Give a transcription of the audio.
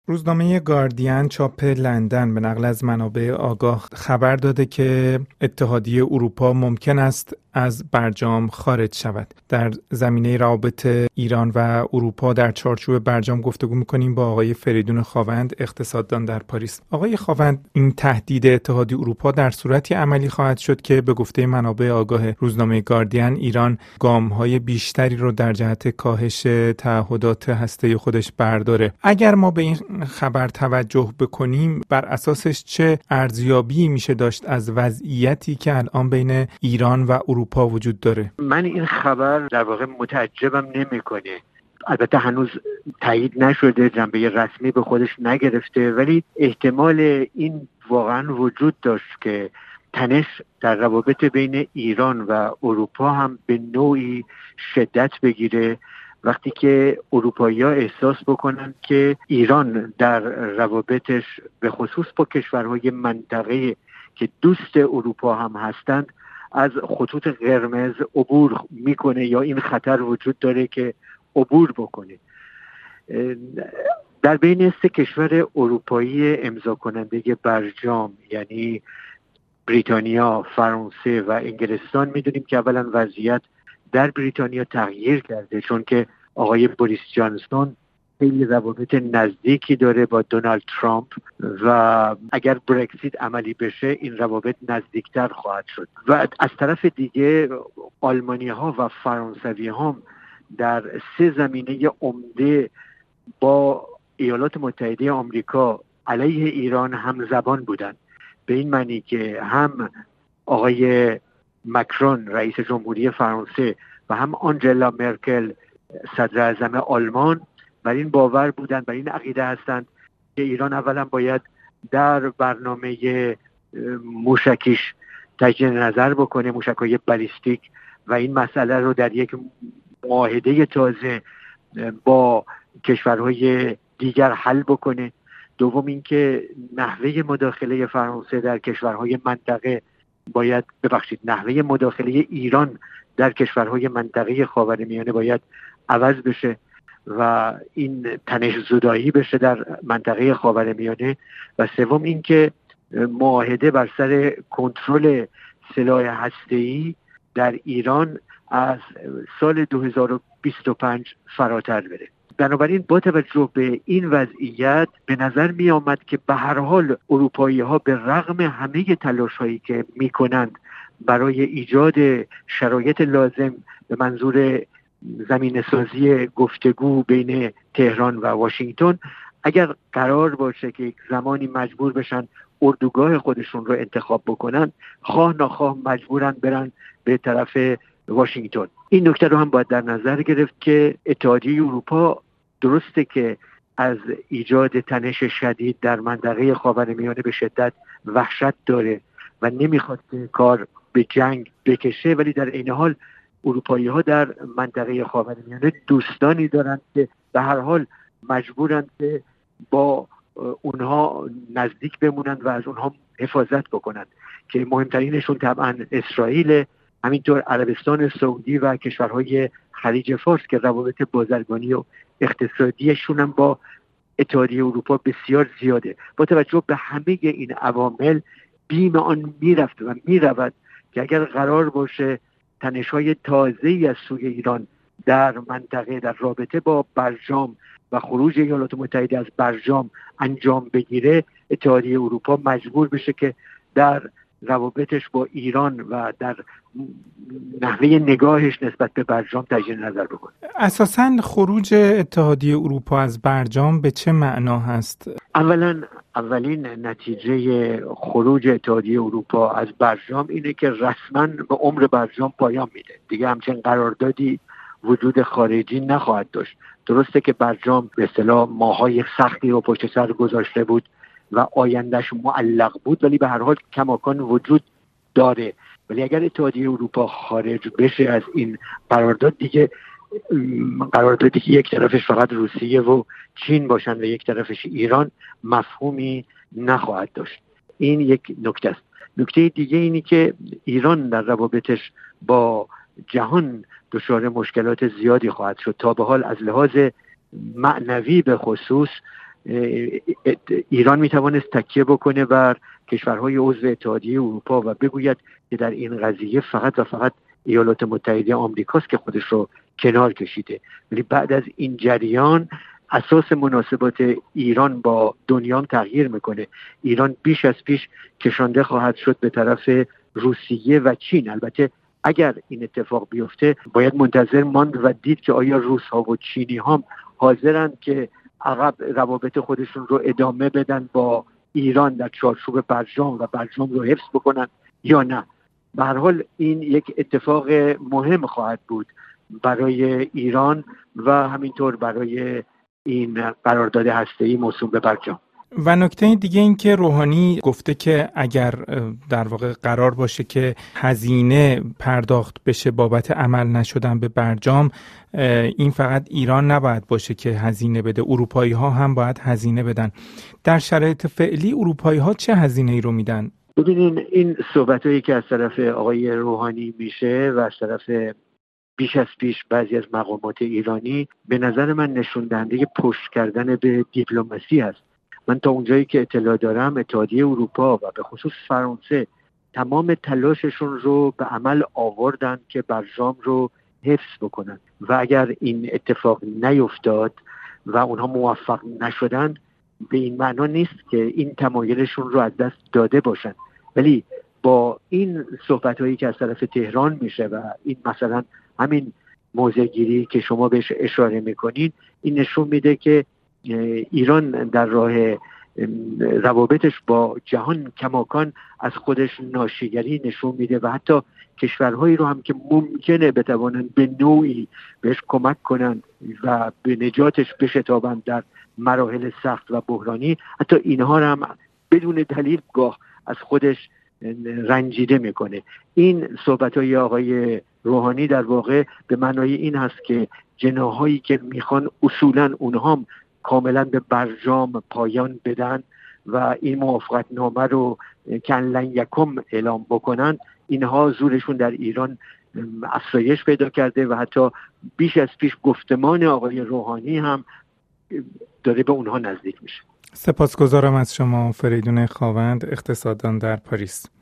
روزنامه گاردین چاپ لندن به نقل از منابع آگاه خبر داده که اتحادیه اروپا ممکن است از برجام خارج شود. در زمینه روابط ایران و اروپا در چارچوب برجام گفتگو می‌کنیم با آقای فریدون خاوند، اقتصاددان در پاریس. آقای خاوند، این تهدید اتحادیه اروپا در صورتی عملی خواهد شد که به گفته منابع آگاه روزنامه گاردین ایران گام‌های بیشتری رو در جهت کاهش تعهدات هسته‌ای خودش برداره. اگر ما به این خبر توجه بکنیم، بر اساسش چه ارزیابی میشه داشت از وضعیتی که الان بین ایران و اروپا وجود داره؟ من این خبر در واقع متعجبم نمیکنه. البته هنوز تایید نشده، جنبه رسمی به خودش نگرفته، ولی احتمال این واقعا وجود داشت که تنش در روابط بین ایران و اروپا هم به نوعی شدت بگیره وقتی که اروپایی‌ها احساس بکنن که ایران در روابطش به خصوص با کشورهای منطقه که دوست اروپا هم هستند از خطوط قرمز عبور میکنه یا این خطر وجود داره که عبور بکنه. در بین 3 کشور اروپایی امضا کننده برجام، یعنی بریتانیا، فرانسه و انگلستان، میدونیم که اولا وضعیت در بریتانیا تغییر کرده، چون که آقای بوریس جانسون خیلی روابط نزدیکی داره با دونالد ترامپ و اگر برکزیت عملی بشه این روابط نزدیکتر خواهد شد. و از طرف دیگه آلمانی ها و فرانسوی ها در 3 زمینه عمده با ایالات متحده آمریکا علیه ایران همزبان بودند، به این معنی که هم آقای مکرون رئیس جمهوری فرانسه و هم آنجلا مرکل صدر اعظم آلمان بر این باور بودند، بر این عقیده هستند که ایران اولا باید در برنامه موشکیش تجدید نظر بکنه، موشک‌های بالیستیک، و این مسئله رو در یک معاهده تازه با کشورهای دیگر حل بکنه. دوم اینکه نحوه مداخله فرانسه در کشورهای منطقه نحوه مداخله ایران در کشورهای منطقه خاورمیانه باید عوض بشه و این تنش زدایی بشه در منطقه خاورمیانه. و سوم اینکه معاهده بر سر کنترل سلاح هسته‌ای در ایران از سال 2025 فراتر بره. بنابراین با توجه به این وضعیت به نظر می آمد که به هر حال اروپایی ها به رغم همه تلاش هایی که می کنند برای ایجاد شرایط لازم به منظور زمینه سازی گفتگو بین تهران و واشنگتن، اگر قرار باشه که یک زمانی مجبور بشن اردوگاه خودشون رو انتخاب بکنن، خواه ناخواه مجبورن برن به طرف واشنگتن. این نکته رو هم باید در نظر گرفت که اتحادیه اروپا درسته که از ایجاد تنش شدید در منطقه خاورمیانه به شدت وحشت داره و نمیخواد که کار به جنگ بکشه، ولی در این حال اروپایی ها در منطقه خاورمیانه دوستانی دارند که به هر حال مجبورند که با اونها نزدیک بمونند و از اونها حفاظت بکنند، که مهمترینشون طبعا اسرائیل، همینطور عربستان سعودی و کشورهای خلیج فارس که روابط بازرگانی و اقتصادیشون هم با اتحادیه اروپا بسیار زیاده. با توجه به همه این عوامل بیم آن میرفت و میرود که اگر قرار باشه تنش‌های تازه‌ای از سوی ایران در منطقه در رابطه با برجام و خروج ایالات متحده از برجام انجام بگیره، اتحادیه اروپا مجبور بشه که در روابطش با ایران و در نحوه نگاهش نسبت به برجام تجدید نظر بکنه. اساساً خروج اتحادیه اروپا از برجام به چه معنا هست؟ اولین نتیجه خروج اتحادیه اروپا از برجام اینه که رسما به عمر برجام پایان میده. دیگه همچنین قراردادی وجود خارجی نخواهد داشت. درسته که برجام به اصطلاح ماهای سختی رو پشت سر گذاشته بود و آیندهش معلق بود، ولی به هر حال کماکان وجود داره. ولی اگر اتحادیه اروپا خارج بشه از این قرارداد، دیگه قراردادی که یک طرفش فقط روسیه و چین باشن و یک طرفش ایران مفهومی نخواهد داشت. این یک نکته است. نکته دیگه اینی که ایران در روابطش با جهان دچار مشکلات زیادی خواهد شد. تا به حال از لحاظ معنوی به خصوص ایران میتوانست تکیه بکنه بر کشورهای عضو اتحادیه اروپا و بگوید که در این قضیه فقط و فقط ایالات متحده آمریکاست که خودش رو کنار کشیده. ولی بعد از این جریان اساس مناسبات ایران با دنیا تغییر میکنه. ایران بیش از پیش کشانده خواهد شد به طرف روسیه و چین. البته اگر این اتفاق بیفته باید منتظر ماند و دید که آیا روس ها و چینی هم حاضرند که عقب روابط خودشون رو ادامه بدن با ایران در چارچوب برجام و برجام رو حفظ بکنن یا نه. به هر حال این یک اتفاق مهم خواهد بود برای ایران و همینطور برای این قرارداد هسته‌ای موسوم به برجام. و نکته دیگه این که روحانی گفته که اگر در واقع قرار باشه که هزینه پرداخت بشه بابت عمل نشدن به برجام، این فقط ایران نباید باشه که هزینه بده، اروپایی ها هم باید هزینه بدن. در شرایط فعلی اروپایی ها چه هزینه ای رو میدن؟ ببینین این صحبتایی که از طرف آقای روحانی میشه و از طرف بیش از پیش بعضی از مقامات ایرانی به نظر من نشون دهنده پشت کردن به دیپلماسی هست. من تا اونجایی که اطلاع دارم اتحادیه اروپا و به خصوص فرانسه تمام تلاششون رو به عمل آوردن که برجام رو حفظ بکنن و اگر این اتفاق نیفتاد و اونها موفق نشدن به این معنا نیست که این تمایلشون رو از دست داده باشن. ولی با این صحبت‌هایی که از طرف تهران میشه و این مثلا همین موضع‌گیری که شما بهش اشاره میکنین، این نشون میده که ایران در راه روابطش با جهان کماکان از خودش ناشیگری نشون میده و حتی کشورهایی رو هم که ممکنه بتوانن به نوعی بهش کمک کنن و به نجاتش بشتابن در مراحل سخت و بحرانی، حتی اینها رو هم بدون دلیل گاه از خودش رنجیده میکنه. این صحبت‌های آقای روحانی در واقع به معنای این هست که جناحایی که میخوان اصولاً اونها هم کاملا به برجام پایان بدن و این موافقت نامه رو کنلن یکم اعلام بکنن، اینها زورشون در ایران افزایش پیدا کرده و حتی بیش از پیش گفتمان آقای روحانی هم داره به اونها نزدیک میشه. سپاسگزارم از شما فریدون خاوند، اقتصاددان در پاریس.